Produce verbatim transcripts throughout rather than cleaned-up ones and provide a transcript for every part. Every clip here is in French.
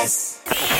S.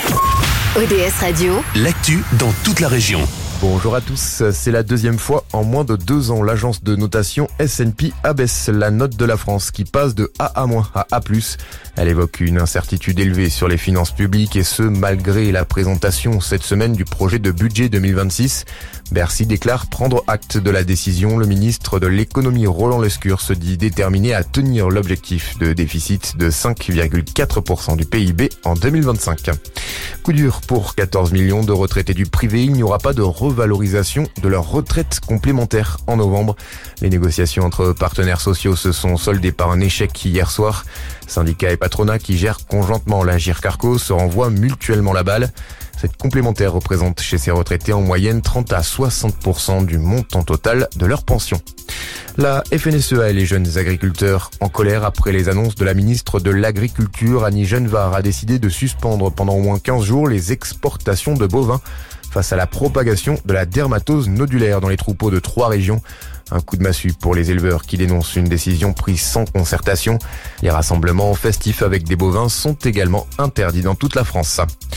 O D S Radio, l'actu dans toute la région. Bonjour à tous, c'est la deuxième fois en moins de deux ans, l'agence de notation S and P abaisse la note de la France qui passe de A à- à A plus. Elle évoque une incertitude élevée sur les finances publiques et ce malgré la présentation cette semaine du projet de budget deux mille vingt-six. Bercy déclare prendre acte de la décision. Le ministre de l'économie Roland Lescure se dit déterminé à tenir l'objectif de déficit de cinq virgule quatre pour cent du P I B en deux mille vingt-cinq. Coup dur pour quatorze millions de retraités du privé, il n'y aura pas de revalorisation de leur retraite complémentaire en novembre. Les négociations entre partenaires sociaux se sont soldées par un échec hier soir. Syndicats et patronat qui gèrent conjointement l'Agirc Arrco se renvoient mutuellement la balle. Cette complémentaire représente chez ces retraités en moyenne trente à soixante pour cent du montant total de leur pension. La F N S E A et les jeunes agriculteurs en colère après les annonces de la ministre de l'Agriculture, Annie Genevard, a décidé de suspendre pendant au moins quinze jours les exportations de bovins face à la propagation de la dermatose nodulaire dans les troupeaux de trois régions. Un coup de massue pour les éleveurs qui dénoncent une décision prise sans concertation. Les rassemblements festifs avec des bovins sont également interdits dans toute la France.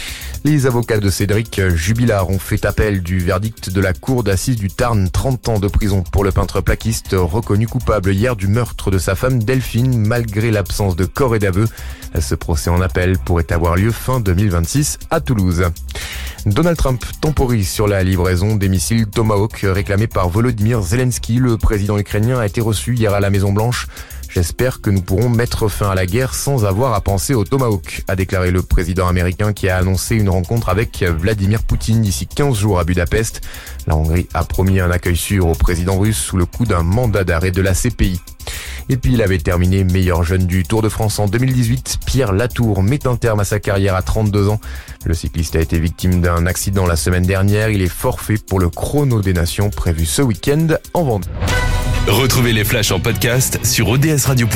Les avocats de Cédric Jubilard ont fait appel du verdict de la cour d'assises du Tarn, trente ans de prison pour le peintre plaquiste reconnu coupable hier du meurtre de sa femme Delphine malgré l'absence de corps et d'aveu. Ce procès en appel pourrait avoir lieu fin deux mille vingt-six à Toulouse. Donald Trump temporise sur la livraison des missiles Tomahawk réclamés par Volodymyr Zelensky. Le président ukrainien a été reçu hier à la Maison-Blanche. J'espère que nous pourrons mettre fin à la guerre sans avoir à penser au Tomahawk, a déclaré le président américain qui a annoncé une rencontre avec Vladimir Poutine d'ici quinze jours à Budapest. La Hongrie a promis un accueil sûr au président russe sous le coup d'un mandat d'arrêt de la C P I. Et puis il avait terminé meilleur jeune du Tour de France en deux mille dix-huit. Pierre Latour met un terme à sa carrière à trente-deux ans. Le cycliste a été victime d'un accident la semaine dernière. Il est forfait pour le chrono des nations prévu ce week-end en Vendée. Retrouvez les flashs en podcast sur O D S radio point com.